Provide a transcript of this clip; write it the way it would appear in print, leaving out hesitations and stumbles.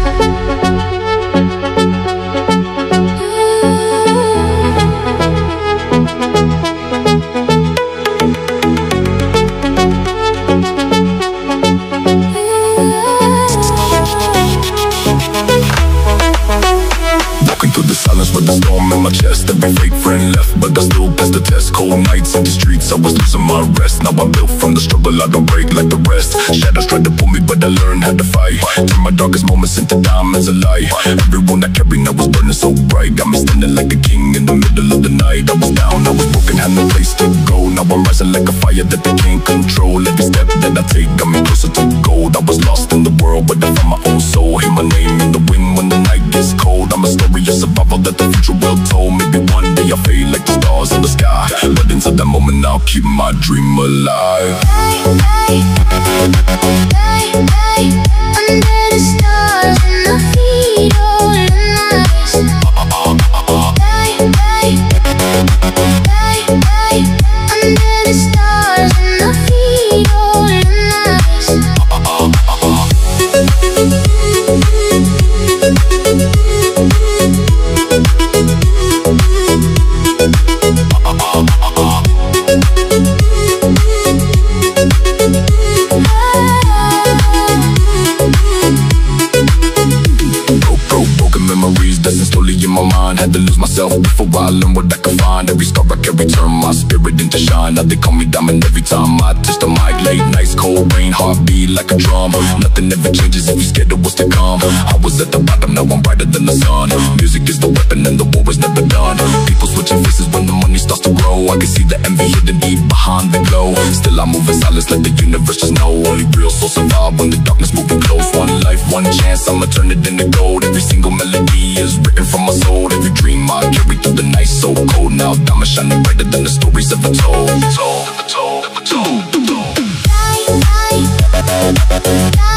With the storm in my chest, every fake friend left, but I still passed the test. Cold nights in the streets, I was losing my rest. Now I'm built from the struggle, I don't break like the rest. Shadows tried to pull me, but I learned how to fight. Turn my darkest moments into diamonds of light. Every wound I carry now was burning so bright. Got me standing like a king in the middle of the night. I was down, I was broken, had no place to go. Now I'm rising like a fire that they can't control. Every step that I take got me closer to gold. I was lost in the world, but I found my own soul. Hear my name in the wind when the night gets cold. I'm a story of survival that the future will told. Maybe one day I'll fade like the stars in the sky, but until that moment I'll keep my dream alive. Hey, hey, hey, under the stars and the feet all nice. Hey, hey, hey, hey, under the stars and the feet all nice. Had to lose myself before I learned what I could find. Every scar I carry turn my spirit into shine. Now they call me diamond every time I touch the mic. Late nights, cold rain, heartbeat like a drum. Nothing ever changes if you scared of what's to come. I was at the bottom, now I'm brighter than the sun. Music is the weapon and the war is never done. People switching faces when the money starts to grow. I can see the envy hidden deep behind the glow. Still I move in silence, let the universe just know. Only real souls survive when the darkness moving close. One life, one chance, I'ma turn it into gold. Every single melody is written from my soul. Every dream I carry through the night so cold. Now diamonds shining brighter than the stories ever told. Die, die, die.